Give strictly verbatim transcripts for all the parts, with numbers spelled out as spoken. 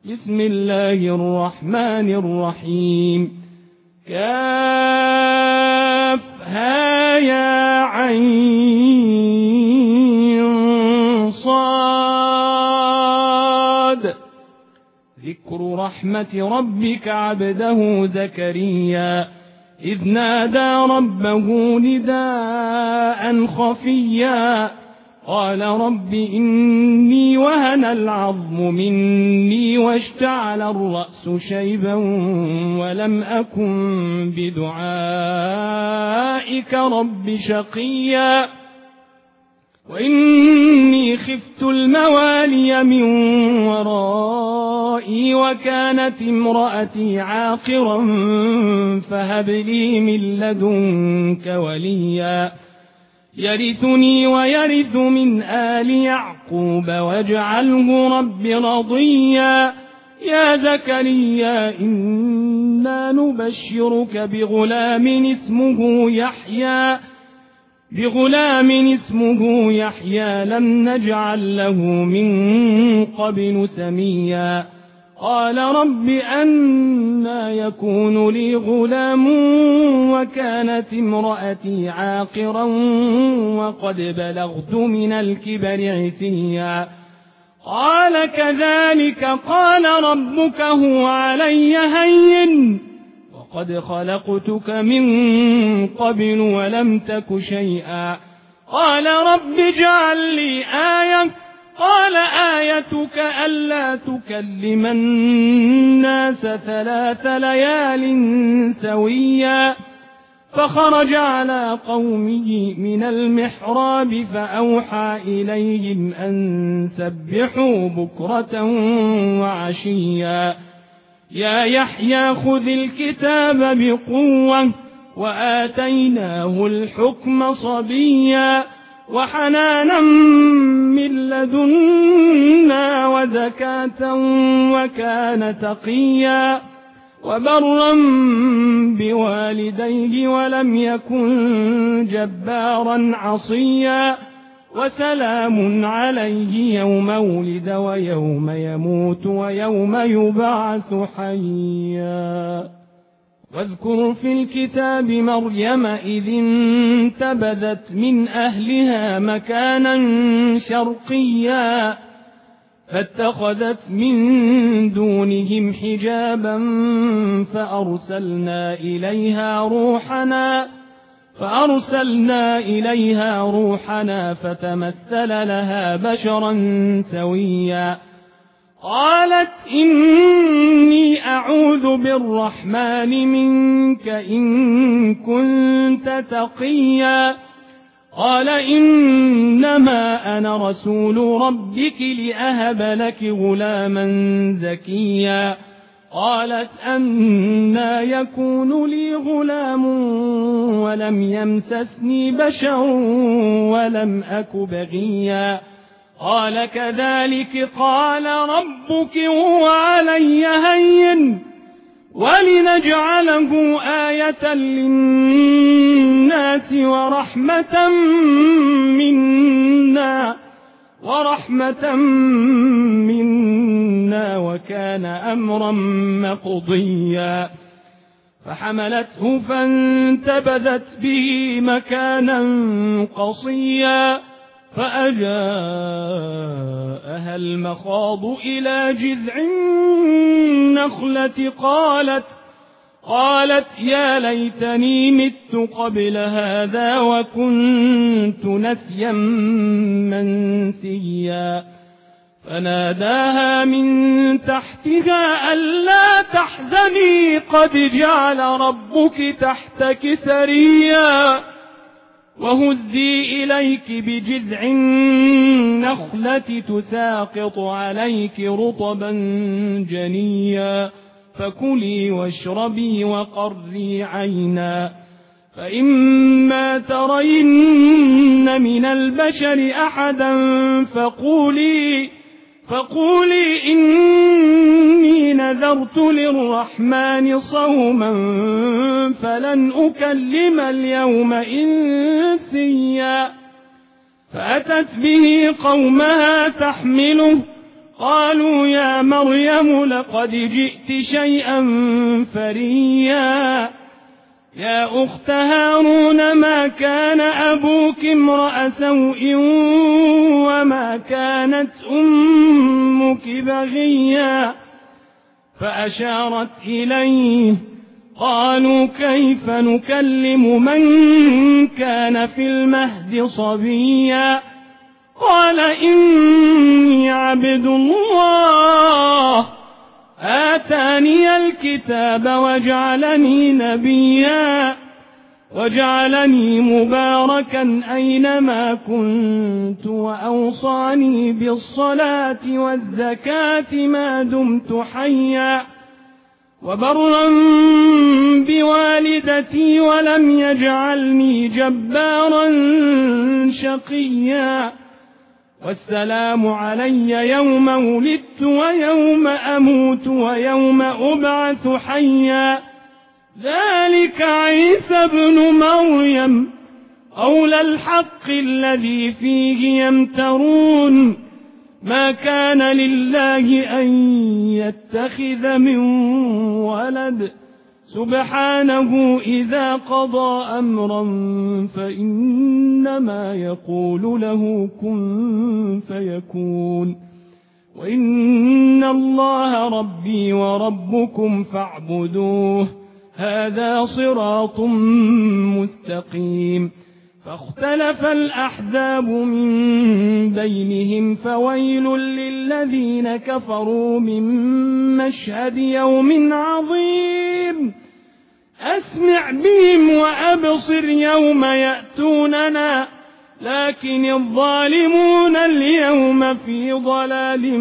بسم الله الرحمن الرحيم كافها يا عين صاد ذكر رحمة ربك عبده زكريا إذ نادى ربه نداء خفيا قال رب إني وهن العظم مني واشتعل الرأس شيبا ولم أكن بدعائك رب شقيا وإني خفت الموالي من ورائي وكانت امرأتي عاقرا فهب لي من لدنك وليا يرثني ويرث من آل يعقوب واجعله رب رضيا يا زكريا إنا نبشرك بغلام اسمه يحيى بغلام اسمه يحيى لم نجعل له من قبل سميا قال رب أنى يكون لي غلام وكانت امرأتي عاقرا وقد بلغت من الكبر عتيا قال كذلك قال ربك هو علي هين وقد خلقتك من قبل ولم تك شيئا قال رب اجعل لي آية قال آيتك ألا تكلم الناس ثلاث ليال سويا فخرج على قومه من المحراب فأوحى إليهم أن سبحوا بكرة وعشيا يا يحيى خذ الكتاب بقوة وآتيناه الحكم صبيا وحنانا من لدنا وزكاة وكان تقيا وبرا بوالديه ولم يكن جبارا عصيا وسلام عليه يوم ولد ويوم يموت ويوم يبعث حيا واذكر في الكتاب مريم إذ انتبذت من أهلها مكانا شرقيا فاتخذت من دونهم حجابا فأرسلنا إليها روحنا فأرسلنا إليها روحنا فتمثل لها بشرا سويا قالت إني أعوذ بالرحمن منك إن كنت تقيا قال إنما أنا رسول ربك لأهب لك غلاما زكيا قالت أنى يكون لي غلام ولم يمسسني بشر ولم أك بغيا قال كذلك قال ربك هو علي هين ولنجعله آية للناس ورحمة منا ورحمة منا وكان أمرا مقضيا فحملته فانتبذت به مكانا قصيا فأجاءها المخاض إلى جذع النخلة قالت قالت يا ليتني مت قبل هذا وكنت نسيا منسيا فناداها من تحتها ألا تحزني قد جعل ربك تحتك سريا وهزي إليك بجذع النخلة تساقط عليك رطبا جنيا فكلي واشربي وقري عينا فإما ترين من البشر أحدا فقولي فقولي إني نذرت للرحمن صوما فلن أكلم اليوم إنسيا فأتت به قومها تحمله قالوا يا مريم لقد جئت شيئا فريا يا أخت هارون ما كان أبوك امرأ سوء وما كانت أمك بغيا فأشارت إليه قالوا كيف نكلم من كان في المهد صبيا قال إني عبد الله آتاني الكتاب وجعلني نبيا وجعلني مباركا أينما كنت وأوصاني بالصلاة والزكاة ما دمت حيا وبرا بوالدتي ولم يجعلني جبارا شقيا والسلام علي يوم ولدت ويوم أموت ويوم أبعث حيا ذلك عيسى ابن مريم قول الحق الذي فيه يمترون ما كان لله أن يتخذ من ولد سبحانه إذا قضى أمرا فإنما يقول له كن فيكون وإن الله ربي وربكم فاعبدوه هذا صراط مستقيم فاختلف الأحزاب من بينهم فويل للذين كفروا من مشهد يوم عظيم أسمع بهم وأبصر يوم يأتوننا لكن الظالمون اليوم في ضلال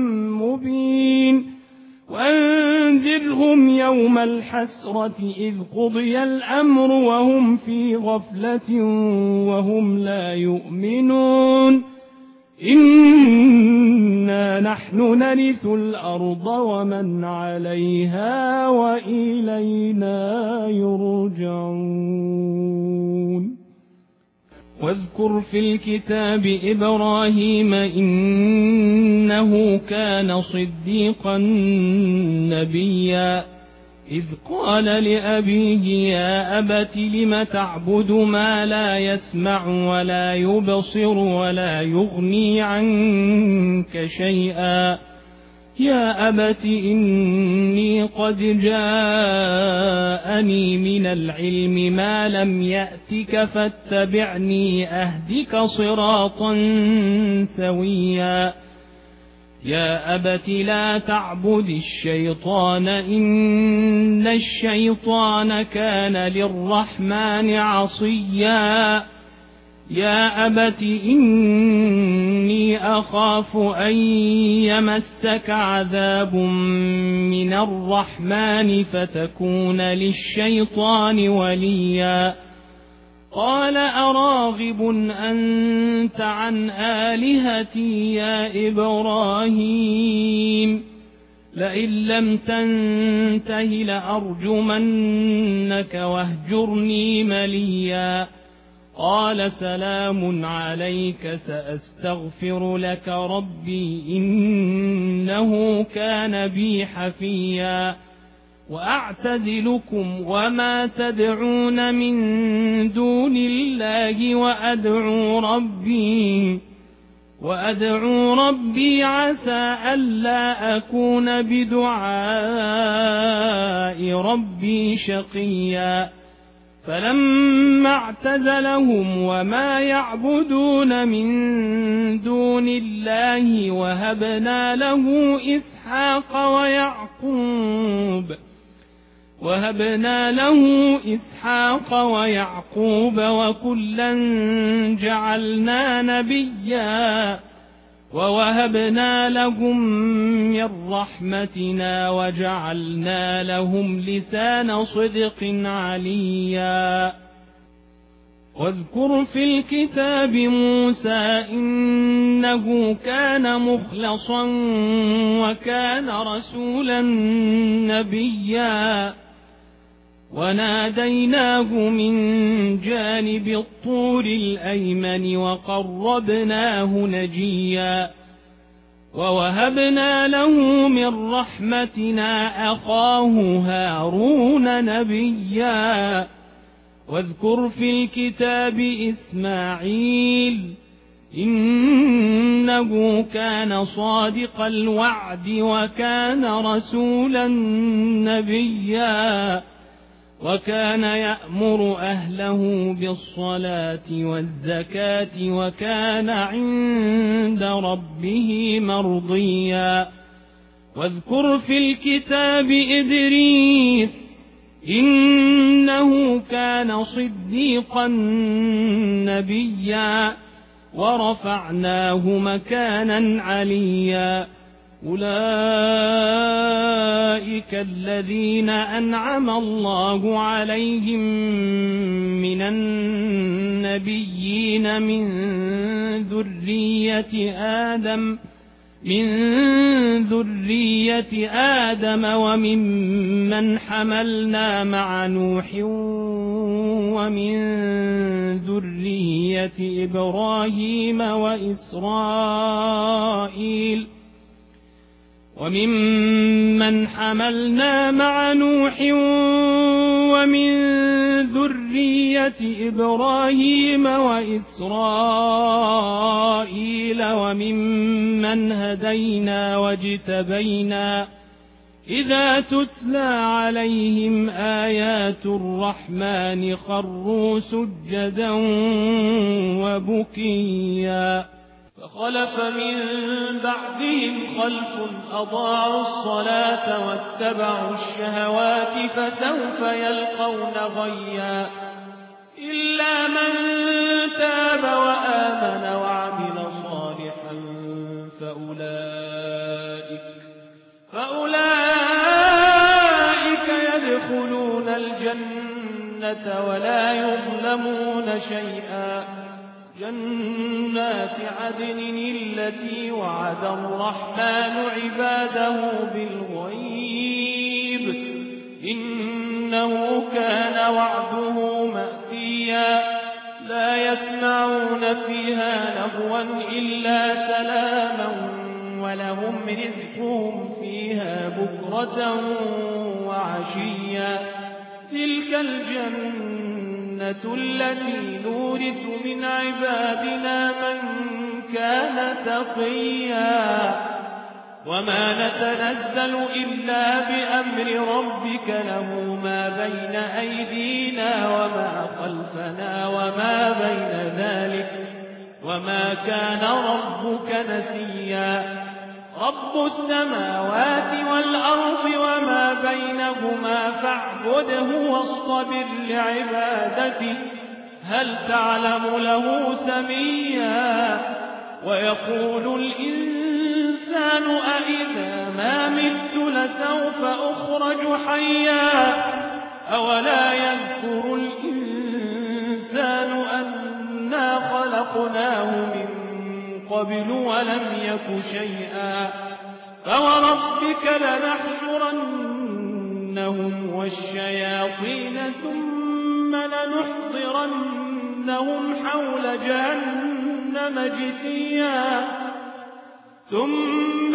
مبين وأنذرهم يوم الحسرة إذ قضي الأمر وهم في غفلة وهم لا يؤمنون إنا نحن نرث الأرض ومن عليها وإلينا يرجعون واذكر في الكتاب إبراهيم إنه كان صديقا نبيا إذ قال لأبيه يا أبت لم تعبد ما لا يسمع ولا يبصر ولا يغني عنك شيئا يا أبت إني قد جاءني من العلم ما لم يأتك فاتبعني أهدك صراطا سويا يا أبت لا تعبد الشيطان إن الشيطان كان للرحمن عصيا يا أبت إني أخاف أن يمسك عذاب من الرحمن فتكون للشيطان وليا قال أراغب أنت عن آلهتي يا إبراهيم لئن لم تنته لأرجمنك واهجرني مليا قال سلام عليك سأستغفر لك ربي إنه كان بي حفيا وأعتزلكم وما تدعون من دون الله وأدعو ربي وأدعو ربي عسى ألا أكون بدعاء ربي شقيا فلما اعتزلهم وما يعبدون من دون الله وهبنا له إسحاق ويعقوب وهبنا له إسحاق ويعقوب وكلا جعلنا نبيا ووهبنا لهم من رحمتنا وجعلنا لهم لسان صدق عليا واذكر في الكتاب موسى إنه كان مخلصا وكان رسولا نبيا وناديناه من جانب الطور الأيمن وقربناه نجيا ووهبنا له من رحمتنا أخاه هارون نبيا واذكر في الكتاب إسماعيل إنه كان صادق الوعد وكان رسولا نبيا وكان يأمر أهله بالصلاة والزكاة وكان عند ربه مرضيا واذكر في الكتاب إدريس إنه كان صديقا نبيا ورفعناه مكانا عليا أولئك الذين أنعم الله عليهم من النبيين من ذرية آدم من ذرية آدم وممن حملنا مع نوح ومن ذرية إبراهيم وإسرائيل وممن حملنا مع نوح ومن ذرية إبراهيم وإسرائيل وممن هدينا واجتبينا إذا تتلى عليهم آيات الرحمن خروا سجدا وبكيا فخلف من بعدهم خلف أضاعوا الصلاة واتبعوا الشهوات فسوف يلقون غيا إلا من تاب وآمن وعمل صالحا فأولئك, فأولئك يدخلون الجنة ولا يظلمون شيئا جنات عدن التي وعد الرحمن عباده بالغيب إنه كان وعده مأتيا لا يسمعون فيها لغوا إلا سلاما ولهم رزقهم فيها بكرة وعشيا تلك الجنة التي نورث من عبادنا من كان تقيا وما نتنزل إلا بأمر ربك له ما بين أيدينا وما خلفنا وما بين ذلك وما كان ربك نسيا رب السماوات والأرض وما بينهما فاعبده واصطبر لعبادته هل تعلم له سميا ويقول الإنسان أإذا ما مت لسوف أخرج حيا أولا يذكر الإنسان أنا خلقناه من قبل ولم يك شيئا فوربك لنحشرنهم والشياطين ثم لنحضرنهم حول جهنم جثيا ثم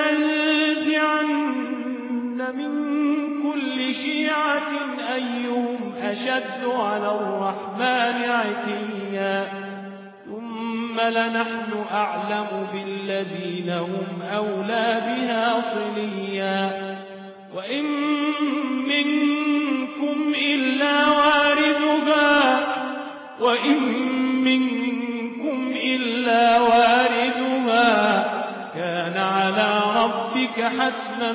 لننزعن من كل شيعة أيهم أشد على الرحمن عتيا ثم لنحن أعلم بالذين هم أولى بها صليا وإن منكم إلا واردها وإن منكم إلا واردها كان على ربك حتما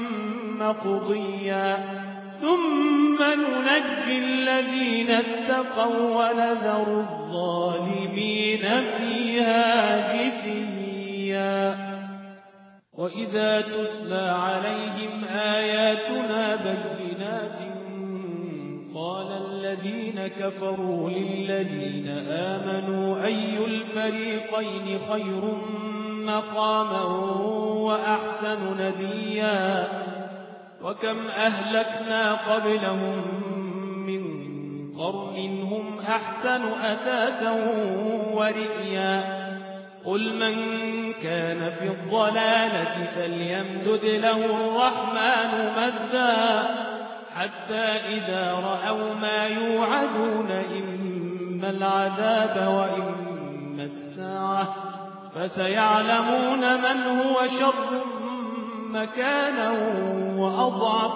مقضيا ثم ننجي الذين اتقوا ونذر الظالمين فيها جثيا وإذا تتلى عليهم آياتنا بينات قال الذين كفروا للذين آمنوا أي الفريقين خير مقاما وأحسن نديا وكم أهلكنا قبلهم من قرن هم أحسن أثاثا ورئيا قل من كان في الضلالة فليمدد له الرحمن مدا حتى إذا رأوا ما يوعدون إما العذاب وإما الساعة فسيعلمون من هو شر مكانا وأضعف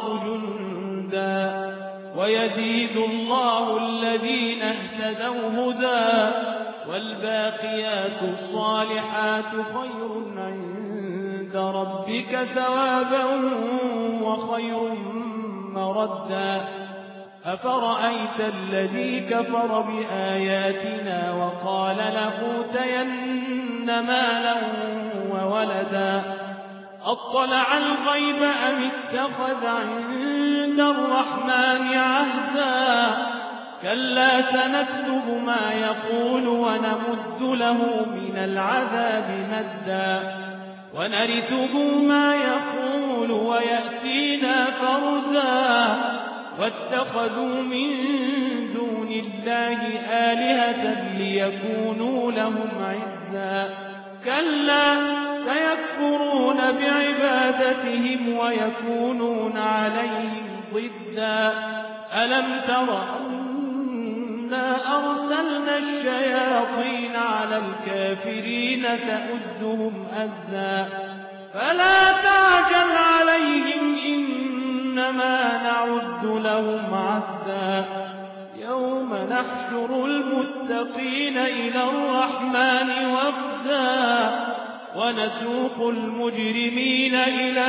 جندا ويزيد الله الذين اهتدوا هدى والباقيات الصالحات خير عند ربك ثوابا وخير مردا أفرأيت الذي كفر بآياتنا وقال لأوتين مالا وولدا أطلع الغيب أم اتخذ عند الرحمن عهدا كلا سنكتب ما يقول ونمد له من العذاب مدا ونرثه ما يقول ويأتينا فردا واتخذوا من دون الله آلهة ليكونوا لهم عزا كلا سيكفرون بعبادتهم ويكونون عليهم ضدا ألم تر أنا أرسلنا الشياطين على الكافرين تؤزهم أزا فلا تعجل عليهم إنما نعد لهم عدا يوم نحشر المتقين إلى الرحمن وفدا ونسوق المجرمين إلى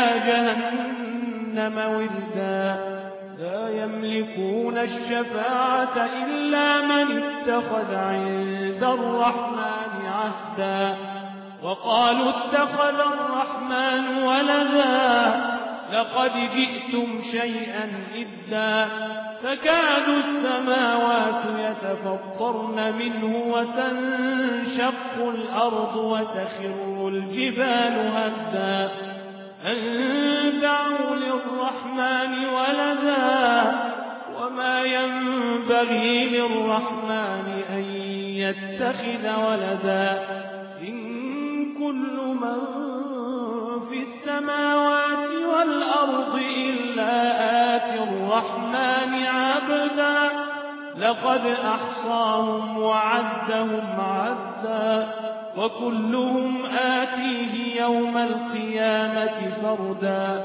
جهنم وردا لا يملكون الشفاعة إلا من اتخذ عند الرحمن عهدا وقالوا اتخذ الرحمن ولدا لقد جئتم شيئا إدا تكاد السماوات يتفطرن منه وتنشق الأرض وتخر الجبال هدا أن دعوا للرحمن ولدا وما ينبغي للرحمن أن يتخذ ولدا إن كل من في السماوات والأرض إلا آتي الرحمن عبدا لقد أحصاهم وعدهم عدا وكلهم آتيه يوم القيامة فردا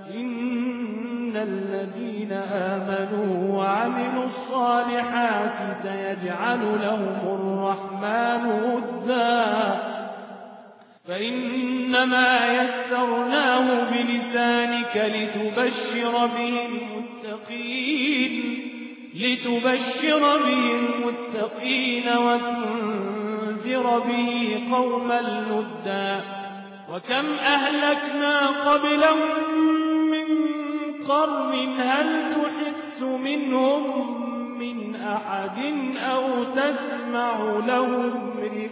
إن الذين آمنوا وعملوا الصالحات سيجعل لهم الرحمن ودا فإنما يسرناه بلسانك لتبشر به المتقين لتبشر به المتقين وتنذر به قوما لدا وكم أهلكنا قبلهم من قرن هل تحس منهم من أحد أو تسمع لهم